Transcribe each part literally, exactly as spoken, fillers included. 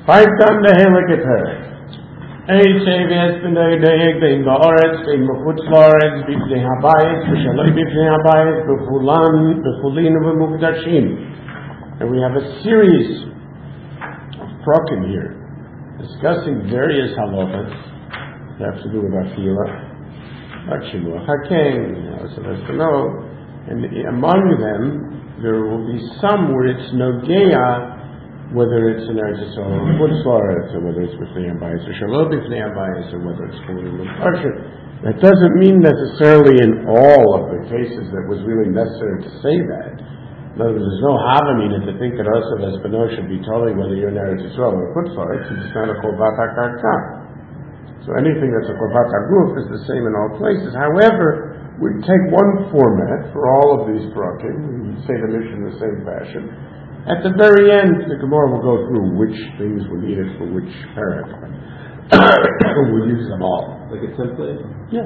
Five done the Halakha Perek. Eight Shavias B'nei Deig, Bein Ba'aretz, Bein B'chutz La'aretz, B'fnei Habayis, B'shaloi B'fnei Habayis, B'chulan, B'chulin, B'mukdashim. And we have a series of prokim here, discussing various halachas that have to do with Afilah, like Shiluach HaKen, and among them, there will be some where it's Nogeah, whether it's in Eretz Yisrael or Chutz La'aretz, or whether it's B'fnei Habayis or Shalom B'fnei Habayis, or whether it's Chulin or Parsha. That doesn't mean necessarily in all of the cases that was really necessary to say that. In other words, there's no havamina to think that Osav Espino should be telling whether you're in Eretz Yisrael or Chutz La'aretz, because it's not a Chovat HaKarka. So anything that's a Chovat HaGuf is the same in all places. However, we take one format for all of these prakim, we say the mission in the same fashion. At the very end, the Gemara will go through which things were needed for which parak. We'll use them all. Like a template? Yeah.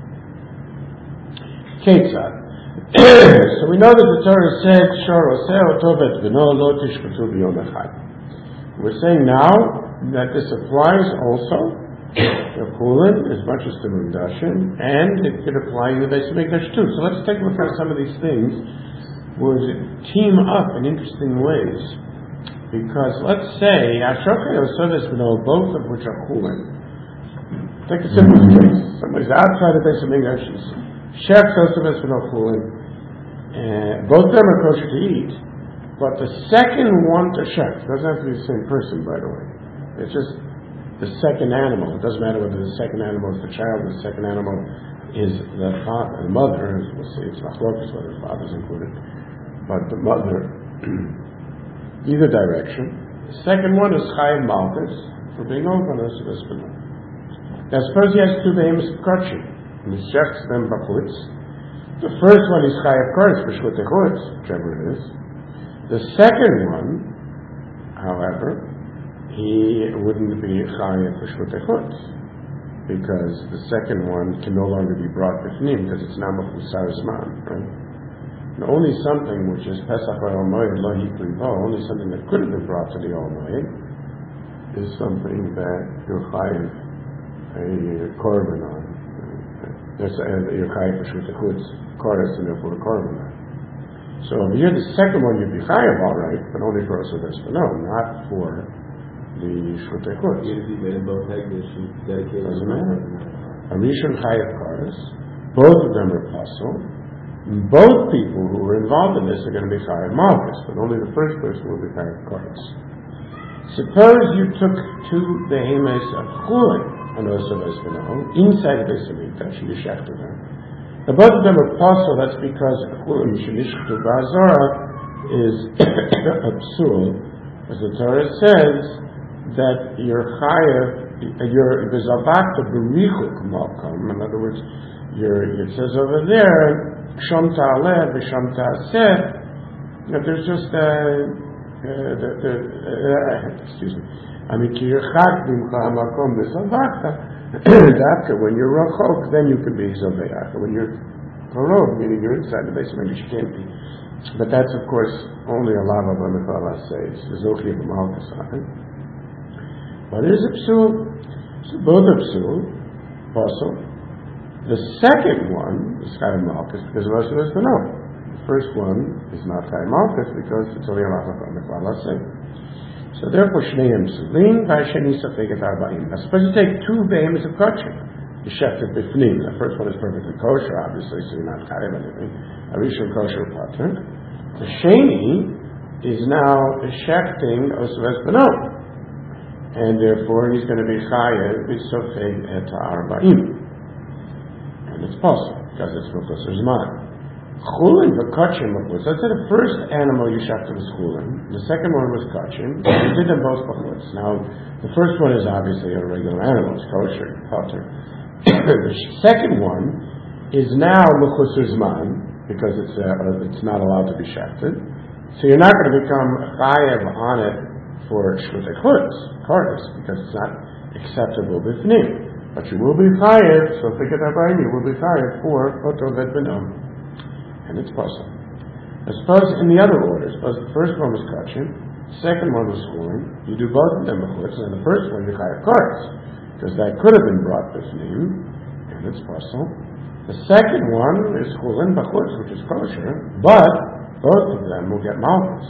Ketzad. So we know that the Torah said, Shor oseh tovet v'no lo tishkatu b'yom echad. We're saying now that this applies also to Chulin as much as to Mudashim, and it could apply in the Beis Hamikdash too. So let's take a look at some of these things where they team up in interesting ways. Because let's say, Ashokei Osoves B'no, both of which are Chulin. Take a simple case. Somebody's outside the Beis Hamikdash, Shech Osoves B'no Chulin, and both of them are kosher to eat, but the second one to Shech, doesn't have to be the same person, by the way. It's just the second animal. It doesn't matter whether the second animal is the child or the second animal is the father, the mother. We'll see, it's machlokas whether the father's included. But the mother, either direction. The second one is Chayav Malchus, for being over on us of Espino. Now suppose he has two behemoths of kachim, and he shechs them b'chutz. The first one is Chayav Koretz, b'shvut echutz, whichever it is. The second one, however, he wouldn't be Chayav b'shvut echutz, because the second one can no longer be brought b'fnim, because it's now machusar zman, right? And only something which is Pesach or Yom Moed, Lo Hikli Bo, only something that could have been brought to the Yom Moed, is something that you're chayiv a korban on. That's uh, you're chayiv for Shvut Echutz, Koretz, and therefore a korban on. So over here, the second one you'd be chayiv, all right, but only for Osav Espino, not for the Shvut Echutz. Even if you made both Hegdish and dedicated. Doesn't matter. A Rishon chayiv Koretz, both of them are pasul. Both people who were involved in this are going to be Chayav Malchus, but only the first person will be Chayav Koretz. Suppose you took two behemoths of Chulin and Osav Espino inside the Beis Hamikdash and you shechted them. Now both of them are possible. That's because Chulin Shenishchtu Ba'azara is a psul, as the Torah says that you're Chayav, you're V'zavakta B'richuk Malkam. In other words, you're, it says over there. Shom ta'aleh v'shom ta'aseh, that there's just a, uh, the, the, uh, excuse me, I mean, ki yirchak b'mcha ha'makom v'zavachta, dafka, when you're rachok, then you can be zavayach. When you're karov, meaning you're inside the Beis Hamikdash, you can't be. But that's, of course, only a lava b'mechala says, the zochi b'malchus on it. But it is a psul, so both are psul, possible. The second one is Chayav Malchus because of Osav Espino. The first one is not Chayav Malchus because it's only a lava b'mechala say. So therefore, Shneim Psulin, V'Hasheni Safeget Arba'im. Now suppose you take two behemoths of kachim, you shechted b'fnim. The first one is perfectly kosher, obviously, so you're not Chayav anything. A Rishon kosher pater. The Sheni is now shechting Osav Espino, and therefore he's going to be Chayav B'Sofeg Et Arba'im. And it's possible, because it's Mechusar Zman. Chulin v'kachim mechutz. Let's say the first animal you shechted was chulin, the second one was kachim, you did them both mechutz. Now, the first one is obviously a regular animal, it's kosher, potter. The second one is now Mechusar Zman, because it's uh, it's not allowed to be shechted. So you're not going to become chayav on it for shvut echutz, koretz, because it's not acceptable b'fnim. But you will be chayav, so think of that by you will be chayav for Oto Vet Benom. And it's possible. Now suppose in the other order, suppose the first one was kachim, Second one was chulin. You do both of them b'chutz, and the first one you chayav kares, because that could have been brought b'fnim, and it's possible. The second one is chulin b'chutz, which is kosher, but both of them will get malchus.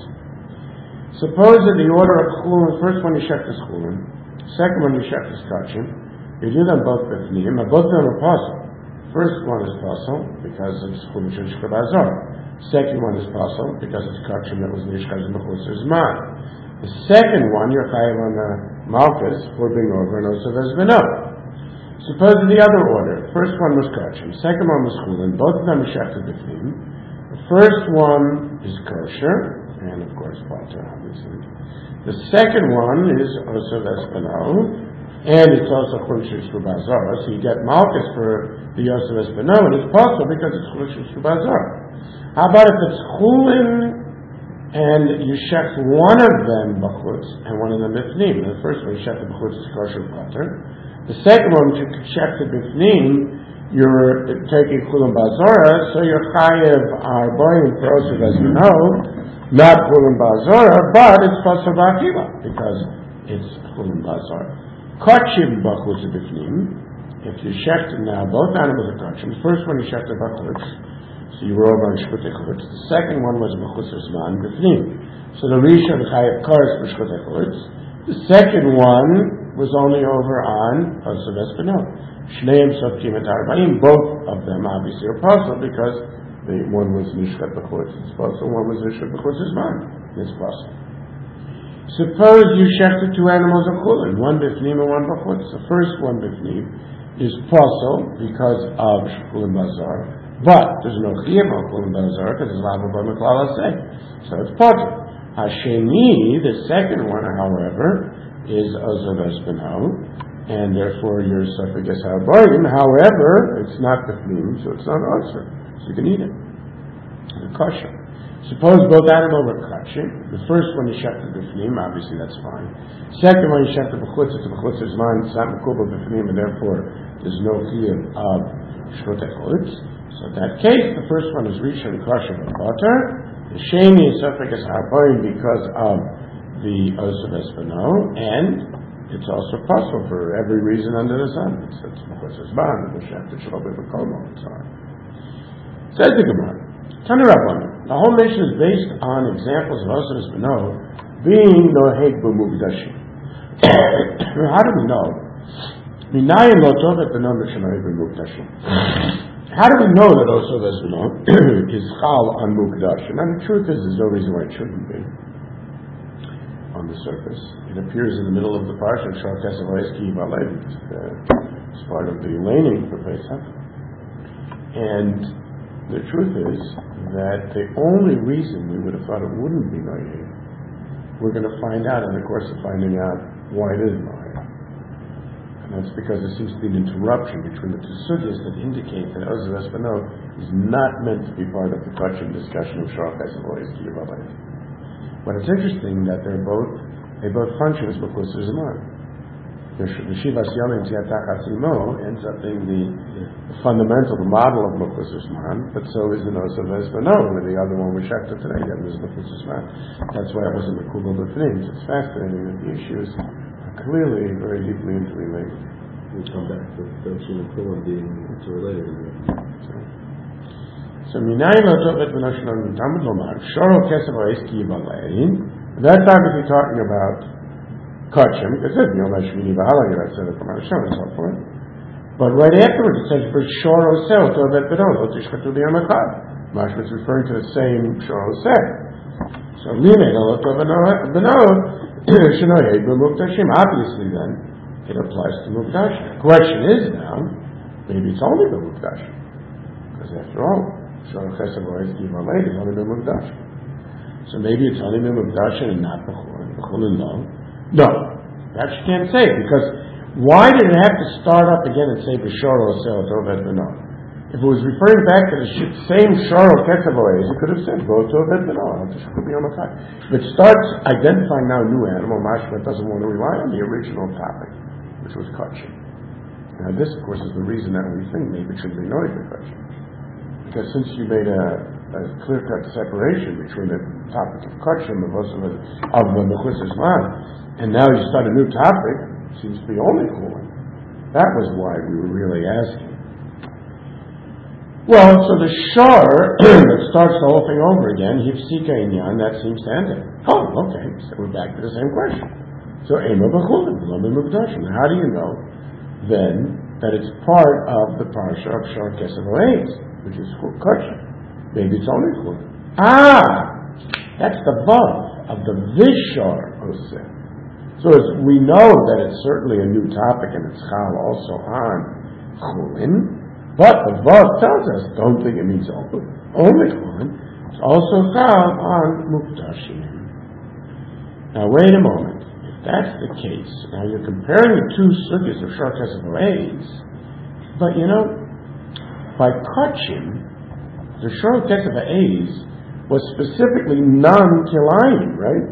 Suppose in the order of chulin, the first one you shech is chulin, second one you shech is kachim. You do them both b'fnim, and both of them are possible. First one is possible because it's chulin shel bazar. Second one is possible because it's kachim that was nishchaz b'chutz zman. The second one you're chayav on the malchus for being over and also there's been up. Suppose in the other order, first one was kachim, second one was chulin, both of them are shechted b'fnim. The first one is kosher, and of course pater, obviously. The second one is also vespano, and it's also chulin shel bazar. So you get malchus for the also vespano, and it's possible because it's chulin shel bazar. How about if it's chulin and you shech one of them b'chutz and one of them b'fnim? The first one you shech the b'chutz is kosher pater. The second one, which you shech the b'fnim, you're taking chulin bazara, so you're chayev arboim prosov, as you know, not chulin bazara, but it's pasal b'akila because it's chulin bazara. Kachim b'chutz b'fnim. If you shech now both animals are kachim, the first one you shech the b'chutz. So you were over on Shkutei Chutz. The second one was B'chutz Zman B'fnim. So the Rishon Chayav Kares B'Shkutei Chutz. The second one was only over on Pasul Espino. Shneim Sofkim et Arba'im. Both of them obviously are possible because the one was Nishkat B'chutz. It's possible. One was Nishkat B'chutz Zman. It's possible. Suppose you shechted two animals of chulin, one B'fnim and one B'chutz. The first one B'fnim is possible because of chulin bazar. But there's no chiyuv on chulin bazar because it's lava b'meklal aseh, so it's potter. Hasheni, the second one, however, is ozav espino, and therefore your esophagus harborim. However, it's not b'fnim, so it's not ozer, so you can eat it. The kosher. Suppose both animals are kosher. The first one you shech the b'fnim, obviously that's fine. Second one you shech the b'chutz, it's a b'chutz zman, it's not mekubal b'fnim, and therefore there's no chiyuv of shkutei chutz. So in that case, the first one is Rishon Kosher B'Poter. The Sheni is Sofekas Harboim because of the Osav Espino, and it's also possible for every reason under the sun. It's it's because it's ban, the Shefet Shlobe B'Komo, and so on. Says the Gemara, Tanu Rabbanan, the whole mission is based on examples of Osav Espino being Noheg B'Mugdashim. How do we know? Minayin Lo Tovet B'Nom B'Shenoheg B'Mugdashim. How do we know that also Vesvino is chal on Mukdash? And the truth is, there's no reason why it shouldn't be on the surface. It appears in the middle of the parsha, Shal Kesavoyski Valev. It's part of the laning for Pesach. And the truth is that the only reason we would have thought it wouldn't be Noyeh, we're going to find out in the course of finding out why it is Noyeh. And that's because there seems to be an interruption between the two sugyas that indicate that Ozav Espino is not meant to be part of the kachim discussion of Shal Kesavoyis Kiyavalei. But it's interesting that they're both they both function as B'chutz Zman. The Shivas Yomim Tziatach Atzimo ends up being the, the fundamental, the model of B'chutz Zman, but so is the Ozav Espino, where the other one was Shechta today, that was B'chutz Zman. That's why it wasn't the Kubal B'fnim. It's fascinating that the issues clearly very deeply interrelated. We come back to Kachim and Kulam being interrelated. So, Minayin Lo Tovet B'Noshon Al Talmud Lomar, Shoro Kesef Ha'eski Yivalein. That's obviously talking about Kachim, because it's Yom HaShmini V'Hala Yerat Tzedek Kamar Hashem and so forth. But right afterwards it says, for Shoro Seh Tovet B'No, Lo Tishchatu B'Yom Echad. Mashma is referring to the same Shoro Seh. So, Minayin Lo Tovet B'No, obviously then it applies to Mukdash. The question is now, maybe it's only the Mukdash. Because after all, Shor Chesed Lo'ez Givalei is only the Mukdash. So maybe it's only the Mukdash and not the Chulin. No. No. That you can't say, because why did it have to start up again and say B'Shor Oseh Otoved B'no? If it was referring back to the same Sharo Ketavoyes, it could have said, go to a bed, but no, it could be on the side. If it starts identifying now a new animal, Mashma doesn't want to rely on the original topic, which was Kachim. Now this, of course, is the reason that we think maybe it should be noted for Kachim. Because since you made a, a clear-cut separation between the topic of kachim and also of the mechusas man, and now you start a new topic, seems to be only cooling. That was why we were really asking. Well, so the shor that starts the whole thing over again, hifsika inyan, that seems to end it. Oh, okay, so we're back to the same question. So ema b'chulim, lo mimukdashim. How do you know then that it's part of the parsha of shor kesef ha'eis, which is kachim? Maybe it's only chulim. Ah, that's the vav of the vishor oseh. So as we know that it's certainly a new topic and it's chal also on chulin. But the Vav tells us, don't think it means only, only chulin. It's also chal on muktashim. Now wait a moment. If that's the case, now you're comparing the two sugyas of shor kesef ha'eis, but you know, by kachim, the shor kesef ha'eis was specifically non-kilayim, right?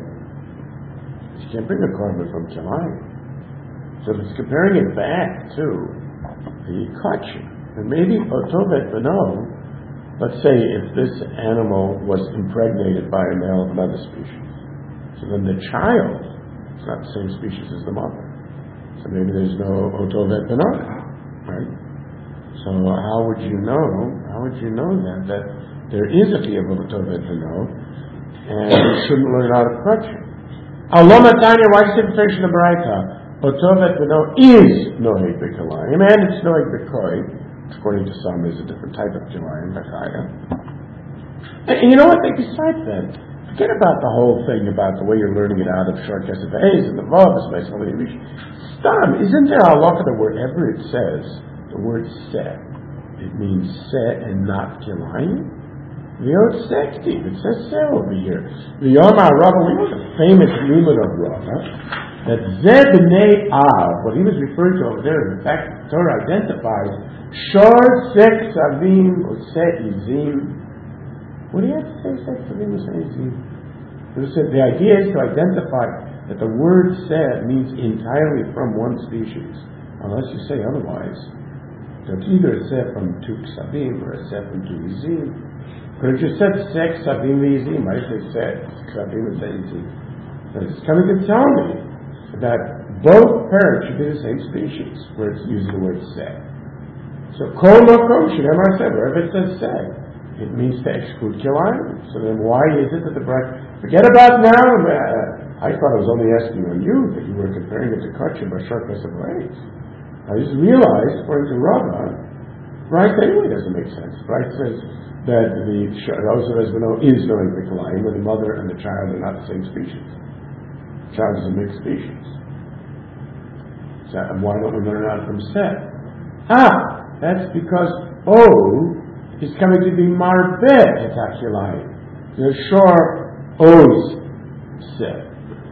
You can't bring a korban from kilayim. So it's comparing it back to the kachim. And maybe otovet beno, let's say if this animal was impregnated by a male of another species, so then the child is not the same species as the mother. So maybe there's no otovet beno, right? So how would you know, how would you know that, that there is a chiyuv of otovet beno, and you shouldn't learn out of kachim? Allah Matanya, why does it say in the Baraita? Otovet beno is noheg b'kilayim, and it's noheg b'koi. According to some, there's a different type of kilayim, b'chaya. And, and you know what? Besides that, forget about the whole thing about the way you're learning it out of shor kesef ha'eis and the vav is based on the English. Stop! Isn't there a halacha that wherever it says the word seh, it means seh and not kilayim? The Yod Sektiv, it says seh over here. The Yom HaRabba, we know the famous limud of Rava, that Zeh b'nei Av, what he was referring to over there, in fact, the Torah identifies shor sek savim or se izim. What do you have to say, sek savim or se izim? The idea is to identify that the word se means entirely from one species, unless you say otherwise. So it's either a se from two ksavim or a se from two izim. But if you said sek savim izim, I say se ksavim or se izim. So it's coming to tell me that both parents should be the same species, where it's using the word se. So kol makom shenemar seh, wherever it says seh, it means to exclude kilayim. So then why is it that the bride, forget about now, uh, I thought I was only asking on you, that you were comparing it to kachim by shor kesef ha'eis. I just realized, according to Rava, right anyway doesn't make sense. Right says that the also as we know is knowing the kilayim, when the mother and the child are not the same species. The child is a mixed species. So why don't we learn out from seh? Ah! That's because O is coming to be marbeh etakilayim. The shor O's said.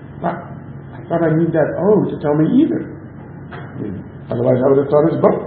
I thought I need that O to tell me either. I mean, otherwise I would have thought it's both.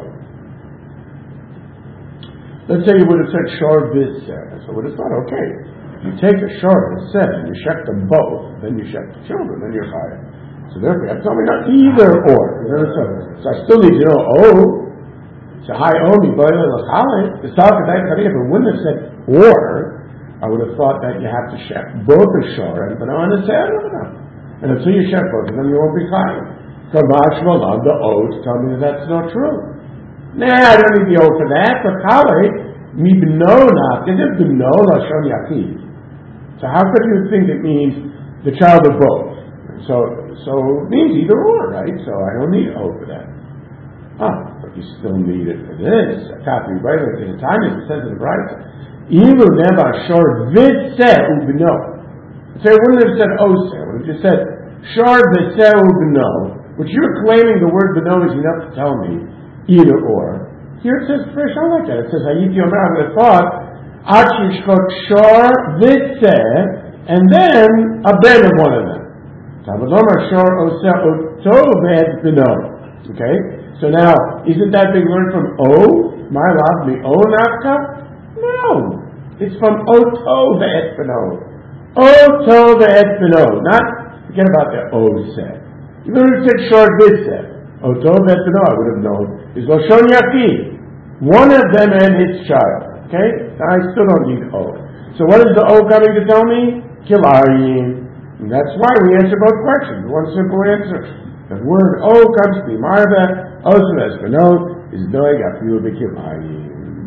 Let's say you would have said shor vis said. So I would have thought, okay, you take the shor and said and you shech them both, then you shech the children, then you're fired. So therefore you have to tell me not either or. So I still need to know O. So hi omi boile l'chalet. The talk of that, if it wouldn't have said or, I would have thought that you have to shech both the shor and b'no and the seh and until you shech both of them, you won't be chayav. Kamash malav the O to tell me that that's not true. Nah, I don't need the O for that. But chalet mi b'no not. Is it b'no lashon yachiv? So how could you think it means the child of both? So so it means either or, right? So I don't need O for that. Ah. You still need it for this. A copy right in the time it says in the Brayta. Ilu never shor vid seh ubno. So it wouldn't have said oseh. It would have just said shor vid seh ubno, which you're claiming the word bno is enough to tell me either or. Here it says fresh. I like that. It says hayiti omer. I would have thought achi shkot shor vid seh and then a ben of one of them. Tabadomer shor oseh oto ved bno. Okay. So now, isn't that being learned from O? My love, me O nafka? No. It's from Oto ve'et beno. Oto ve'et beno. Not, forget about the O set. You would have said short vid set. Oto ve'et beno, I would have known, is Lashon Yachiv. One of them and his child. Okay? Now I still don't need O. So what is the O coming to tell me? Kilayim. And that's why we answer both questions. One simple answer. The word O comes to be Marva, Osu Espanot, is Noeg Afilu B'Kilayim.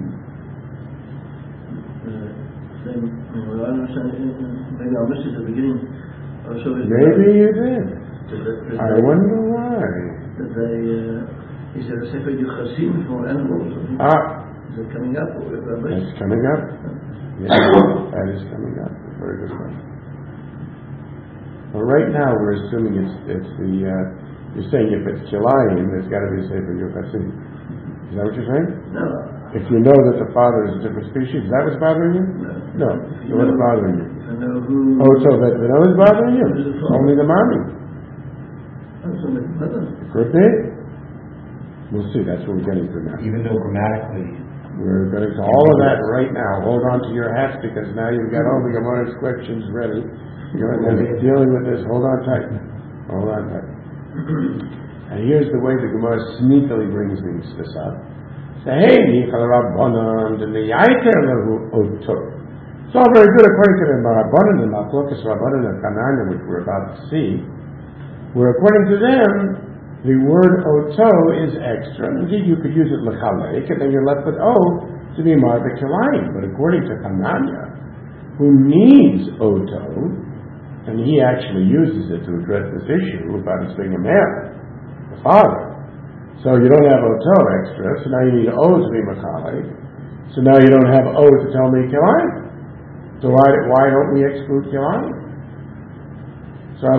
Maybe I missed it at the beginning. Maybe you did. I wonder why. That they, uh, is there a sefer Yuchasim for animals? Ah. Is it coming up? Or that's coming up. Yes, that is coming up. Very good question. Well, right now we're assuming it's it's the, uh, you're saying if it's Kilayim, there's got to be a sefer Yuchasim. Is that what you're saying? No. If you know that the father is a different species, is that what's bothering you? No. No. So what's bothering you? I know who. Oh, so that Vino is bothering you? Only the mommy. Oh, so the mother. Could be. We'll see. That's what we're getting to now. Even though grammatically, we're getting to all of that right now. Hold on to your hats because now you've got all the Gemara's questions ready. You're dealing with this. Hold on tight. Hold on tight. And here's the way the Gemara sneakily brings these this up. Say, hey, Michal Rabbanan, the Yaiter Lehu Oto. It's all very good according to the Rabbanan and Machlokas Rabbanan and Kananya, which we're about to see. Where according to them, the word Oto is extra. Indeed, you could use it Lechalek, and then you're left with O to be Marva Kilayim. But according to Kananya, who needs Oto, and he actually uses it to address this issue about his being a male, the father. So you don't have Oto extra, so now you need O to be Machalik. So now you don't have O to tell me Kilayim. So why why don't we exclude Kilayim? So I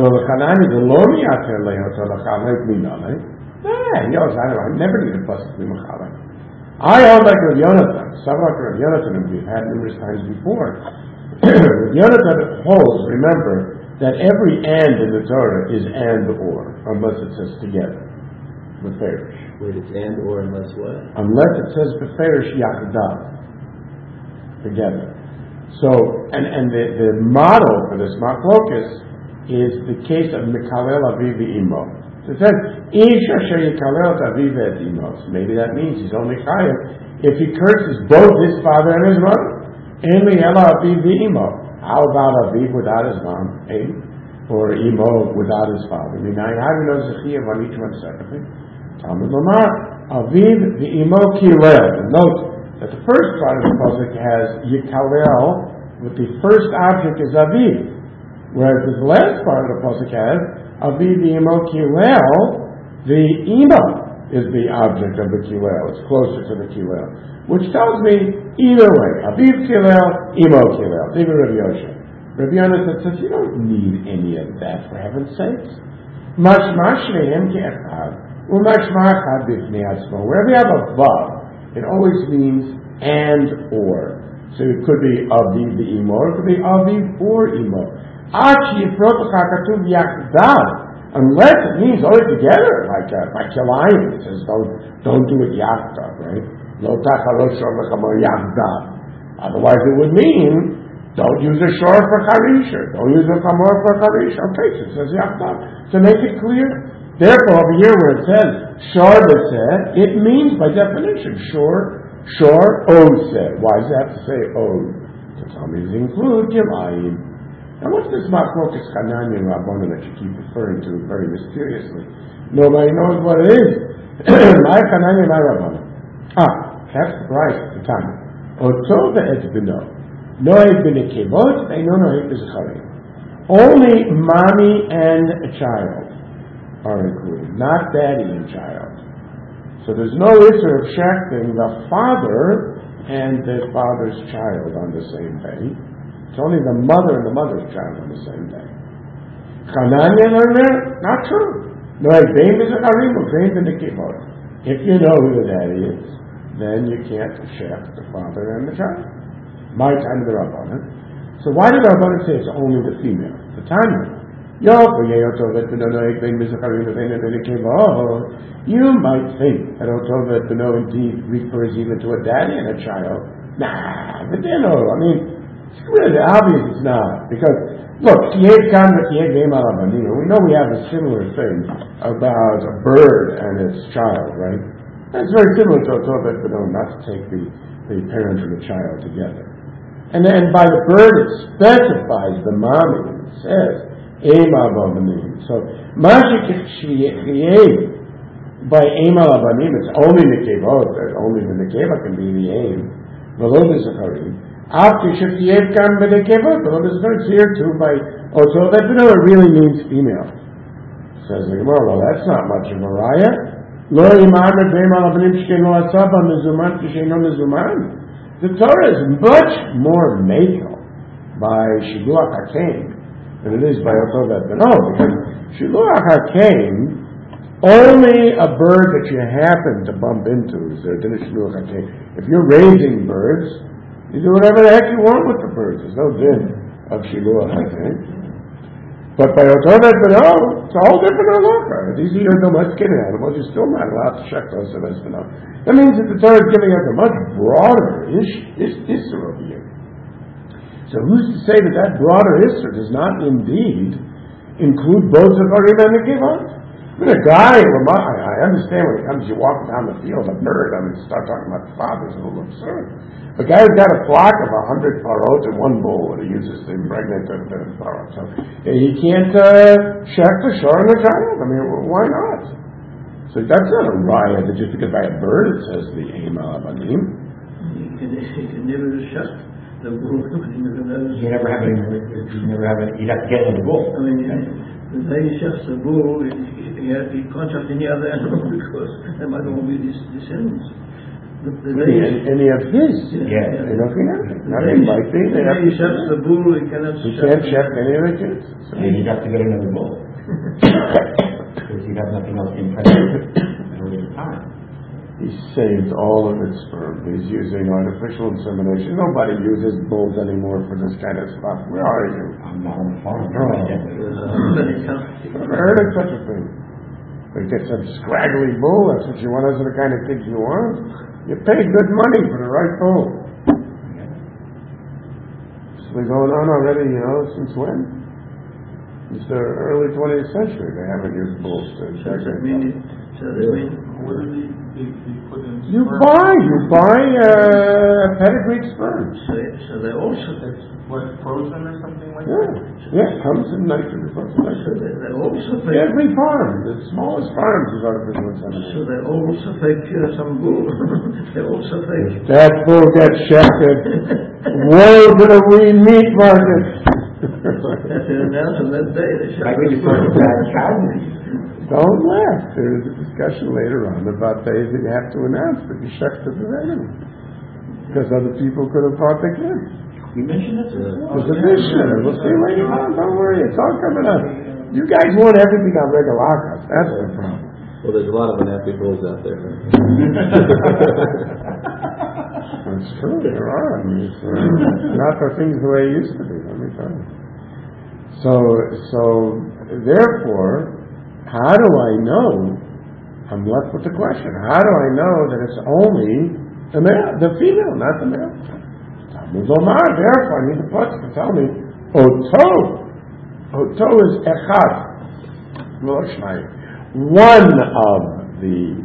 never need a plus to be Machalik. I hold like Rav Yonatan, Savak Rav Yonatan, and we've had numerous times before. Rav Yonatan holds, remember, that every and in the Torah is and or, unless it says together. Beferish. Wait, it's and or unless what? Unless it says Beferish Yachdav. Together. So, and, and the, the model for this Machlokas is the case of Mikalel Aviv Imo. So it says, Ish Asher Yikalel Aviv et Imo. So maybe that means he's only chayav if he curses both his father and his mother. En Ela Aviv Imo. How about Aviv without his mom? Eh? Or Imo without his father? I mean, how do you know Zechiyav on each one separately? Talmud Lomar, Aviv Imo Kilel. Note that the first part of the pasuk has Yikalel, but the first object is Aviv. Whereas the last part of the pasuk has Aviv Imo Kilel, the Imo is the object of the Kilel. It's closer to the Kilel, which tells me either way. Aviv Kilel, Imo Kilel. Even Rabbi Yosha. Rabbi Yonatan says you don't need any of that for heaven's sakes. Mashma shneim ke'echad. Wherever you have a vav, it always means and or. So it could be aviv the imo, it could be aviv or imo. Unless it means all together, like uh, like Kilayim, it says don't don't do it yachdav, right? Otherwise, it would mean don't use a shor for charisha, don't use a chamor for charisha. Okay, so it says yachdav. To make it clear. Therefore, over here where it says shor b'seh, it means by definition shor, shor oseh. Why does it have to say o? To tell me to include Kilayim. Now, what's this Machlokas Chananya and Rabbanan that you keep referring to very mysteriously? Nobody knows what it is. My Chananya, my Rabbanan. Ah, that's the price at the time. Oto ve'et b'no. Noeg b'nekevot, ve'no noeg b'zecharim. Only mommy and a child are included, not daddy and child. So there's no issue of shechting the father and the father's child on the same day. It's only the mother and the mother's child on the same day. Chananya learned not true. No, if you know who the daddy is, then you can't shecht the father and the child. My time of the Rabbanan. So why did the Rabbanan say it's only the female? The time. You might think that Otovet Beno indeed refers even to a daddy and a child. Nah, but they know. I mean, it's really obvious it's not. Because, look, we know we have a similar thing about a bird and its child, right? That's very similar to Otovet Beno, not to take the, the parent and the child together. And then by the bird it specifies the mommy. It says, Ema Babanim. So, Mashik by Ema Babanim, it's only Nekevot, only the Nekeva can be the aim. V'lo b'Zacharim. After Shekiev kan b'Nekevot, v'lo b'Zacharim. Here too by Oto, that really means female. Says the Gemara, well, that's not much of a raya. Lo imamer b'Ema Babanim shkeno atzaba mezuman k'sheno mezuman. The Torah is much more makel by Shiluach HaKain than it is by Otovet Beno, because Shiluach HaKain, only a bird that you happen to bump into is there din of Shiluach HaKain. If you're raising birds, you do whatever the heck you want with the birds. There's no din of Shiluach HaKain. But by Otovet Beno, it's a whole different halacha. These are domesticated animals. You're still not allowed to check those Otovet Beno. That means that the Torah is giving us a much broader issue over here. So who's to say that that broader issue does not indeed include both Zacharim and Nekevot? I mean, a guy, I understand when it comes, you walk down the field, a bird, I mean, start talking about the fathers, it's a little absurd. A guy who's got a flock of a hundred parot and one bull, and he uses to impregnate a bit of parot. So he can't uh, check the shore and the child. I mean, why not? So that's not a riot that just because by a bird it says the Ema Abanim. You can, you can never shut the bull. You never have any, you never have any, you'd have to get in the bull. I mean, the day shuts the bull, he, he can't shut any other animal because there might all be these descendants. The, the Any, any of his? Yeah. Yeah. They don't think anything. Not any might be. They have he to shuts the bull, he cannot He shut can't check any of the kids. So And you'd have to get another bull. Because you'd have nothing else to impregnate at the time. he saved all of its sperm. He's using artificial insemination. Nobody uses bulls anymore for this kind of stuff. Where are you? I'm not on the farm. No. Never heard of such a thing. They get some scraggly bull. That's what you want. Those are the kind of kids you want. You pay good money for the right bull. It's been going on already, you know, since when? It's the early twentieth century. They haven't used bulls to check it. So that means What do they, they, they put in You sperm? buy, you buy uh, pedigreed sperm. so, so they also It's what, frozen or something like Yeah, that? yeah, it comes in nitrogen. so they, they also pay Every farm, the smallest farms, is artificial so insemination. they also fake uh, some bull. They also fake. That bull gets shafted. Woe to the wee meat market. That's an announcement that day. They shut Like we just talked about cow meat. Don't laugh. There is a discussion later on about days that you have to announce that you shucked the animal. Because other people could have bought the kids. We mentioned this before. There's a mission. We'll see later on. Don't worry. It's all coming up. You guys want everything on Regalakas. That's the problem. Well, there's a lot of unhappy bulls out there. That's true. There are. I mean, it's, uh, not the things the way it used to be. Let me tell you. So, so therefore, how do I know? I'm left with the question. How do I know that it's only the male, the female, not the male? Talmud Omar. Therefore, I need the putz to tell me. Oto. Oto is echad. Lo shnayim. One of the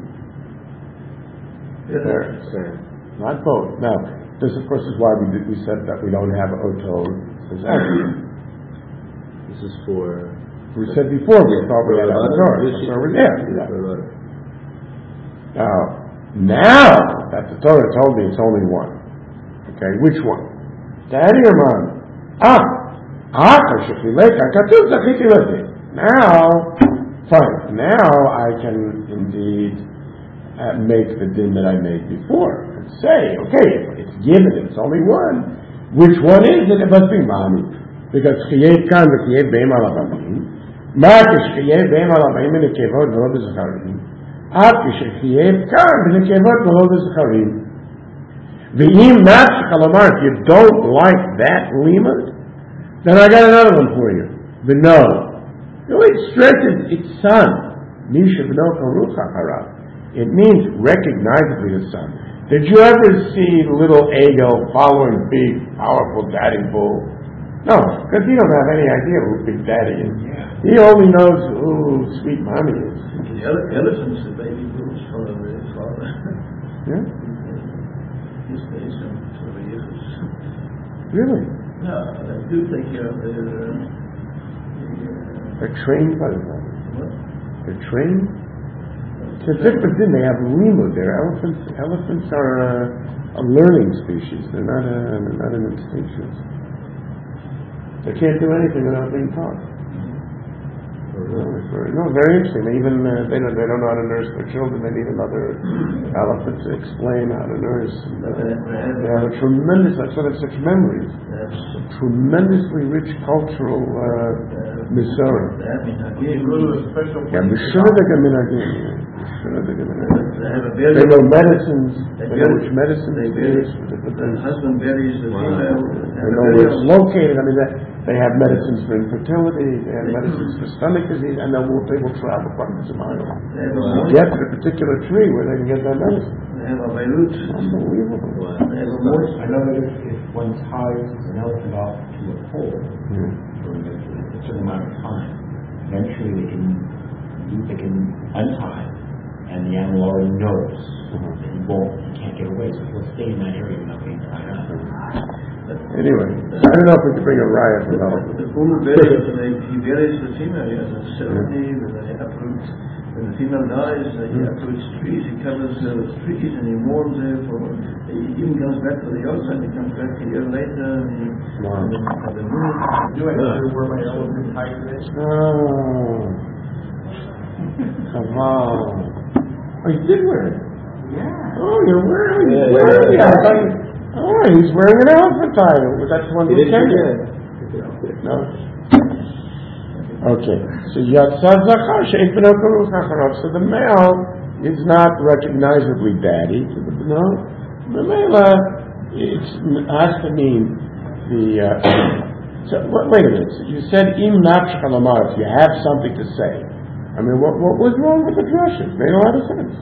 parents. Not both. Now, this, of course, is why we did, we said that we don't have Oto. This is for... We said before we thought we had a Torah. So we're there. Yeah. Now, now that the Torah told me it's only one. Okay, which one? Daddy or mom? Ah, ah, now, fine. Now I can indeed uh, make the din that I made before and say, okay, it's given, it's only one. Which one is it? It must be mommy, because chiyei kan v'chiyei beim alabamim. מה כשחייב בהם על הבאים בנקבות ולא בזכרים אף כשחייב כאן בנקבות ולא בזכרים ואם נפשך לומר if you don't like that limud then I got another one for you but no the way it stresses its son Misha B'no Karucha Harav it means recognizably the son. Did you ever see little Egel following big powerful daddy bull? No, because he don't have any idea who Big Daddy is. Yeah. He only knows who Sweet Mommy is. The ele- elephants, the baby bulls, follow their father. Yeah? These days, some sort of yichus. Really? No, they do take care of the... Uh, They're trained by the fathers. what? They're trained? It's a different thing. They have limud. They're elephants. Elephants are a, a learning species. They're not a, they're not an instinctualist. They can't do anything without being taught. No, it's very, no, very interesting. They even uh, they don't they don't know how to nurse their children. They need another elephant to explain how to nurse. And, uh, they have a tremendous. That's why they have such memories. Tremendously rich cultural uh, misora. They go to a special Yeah, place. Mishradaka Minagim. Mishradaka Minagim. They have a They very... know medicines. They They know bury- which medicines they to bury- use for different The things. husband buries the female. They know where it's located. I mean, they, they have medicines for infertility. They have medicines for stomach disease, and they will they will travel hundreds of miles They have a to moist- get to the particular tree where they can get that medicine. They have a balut. Unbelievable. They have a moist... I know that if, if one ties an elephant off to a pole Yeah. for a, a certain amount of time, eventually they can they can untie, and the animal already knows Uh-huh. that he won't, he can't get away, so he'll stay in that area without being tied up. Anyway, I don't know if we could bring a riot The about bull buries, and they, he buries the female. He has a ceremony where they uproot. When the female dies, uh, he uproots trees. He covers uh, the trees and he mourns there for. He even comes back to the outside. He comes back a year later. And he, Wow. and the, and the moon. Do I know where my elephant hide today? Oh, come on. Oh, you did wear it. Yeah. Oh, you're wearing it. Yeah, Wearing yeah. it. Oh, he's wearing an elephant tie. Was that the one He from didn't Kenya? forget. No. Okay. So Yatzad Zachar Sheikh Beno Karuch Acharav. So the male is not recognizably daddy to the no. The male uh, it has to mean the. Uh, so wait, wait a minute. So you said im nafshach lamar, if you have something to say. I mean, what what was wrong with the drushes? Made a lot of sense.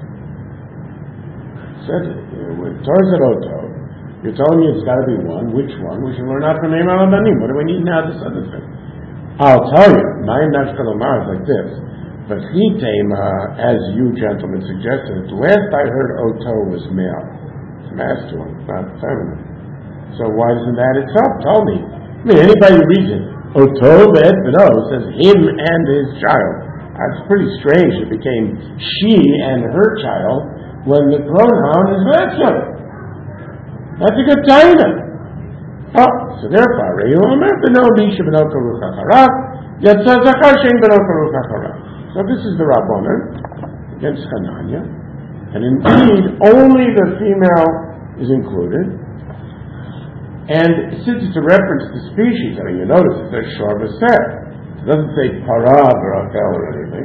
Said Torah Oto. You're telling me it's got to be one. Which one? We should learn out from Name Alabanim. What do we need now? This other thing. I'll tell you. My nafshkalomar is like this. But chitema, as you gentlemen suggested, last I heard Oto was male. It's masculine, not feminine. So why doesn't that itself tell me? I mean, anybody who reads it, Oto bet beno says him and his child. That's pretty strange. It became she and her child when the pronoun is masculine. That's a good time. Oh, so therefore, so this is the Rabbanan against Hananya, and indeed only the female is included. And since it's a reference to species, I mean, you notice it says Shor V'Ser. It doesn't say Para Rachel or anything.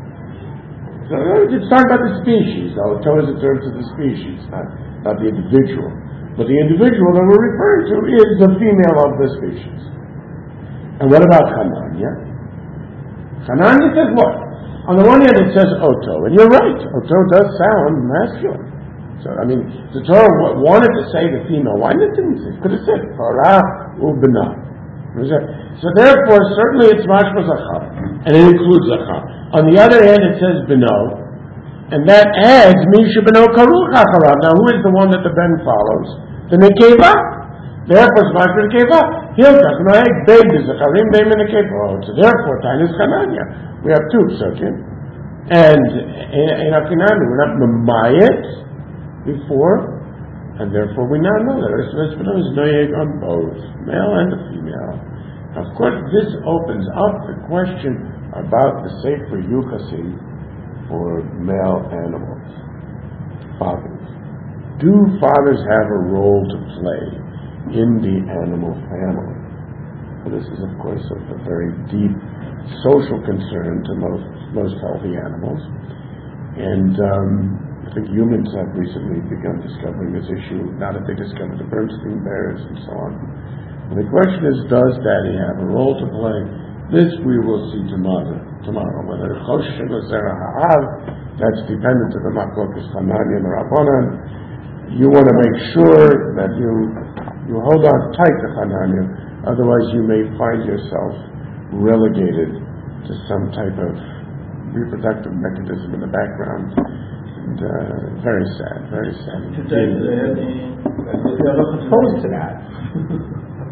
So it's talking about the species. Though Torah is a term to the species, not not the individual. But the individual that we're referring to is the female of the species. And what about Hananya? Hananya says what? On the one hand it says Oto, and you're right, Oto does sound masculine. So, I mean, the Torah wanted to say the female. Why didn't it? It could have said Parah Ubna. So therefore, certainly it's mashma zachar, and it includes zachar. On the other hand, it says beno, and that adds misha beno karuch acharav. Now, who is the one that the ben follows? The nekeva. Therefore, it's mashma nekeva. Hilchas noeg beid zacharim beid nekeva. So therefore, tainus chananya. We have two psukim, and in Akinami, we're not mamayet before. And therefore we now know that Eretz Mitzvah is noyeg on both, male and the female. Of course, this opens up the question about the Sefer Yuchasim for male animals. Fathers. Do fathers have a role to play in the animal family? Well, this is, of course, a, a very deep social concern to most, most healthy animals. And um, I think humans have recently begun discovering this issue, now that they discovered the Bernstein bears and so on. And the question is, does Daddy have a role to play? This we will see tomorrow. Tomorrow, whether Choshen or Zera Ha'av, that's dependent on the Machlokas Hananya and the Rabbanan. You want to make sure that you you hold on tight to Hananya, otherwise you may find yourself relegated to some type of reproductive mechanism in the background. And, uh, very sad, very sad. Today, they have the... Opposed to that.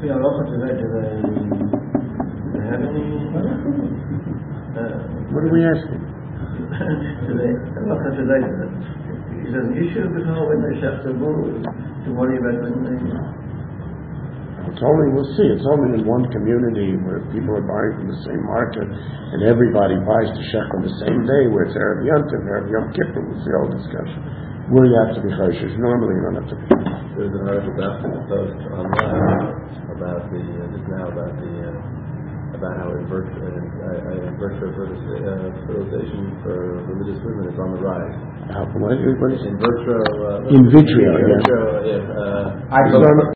Yeah, welcome to that. Do they, do they have any? Uh, What are we asking? do they, welcome to that. Is there an issue with how when they shut the guru to worry about when they? It's only, we'll see, it's only in one community where people are buying from the same market and everybody buys the shekel the same day, where it's Erev Yom Tov, Erev Yom Kippur, was the old discussion. Where you have to be chayshish. Normally you don't have to be. There's an article about the post online about the, uh, just now about the, uh, about how in virtual, uh, uh, in virtual fertilization for religious women is on the rise. How, what, what is it? In vitro, uh, In vitro, in yeah. vitro, yeah. Uh, I It's on-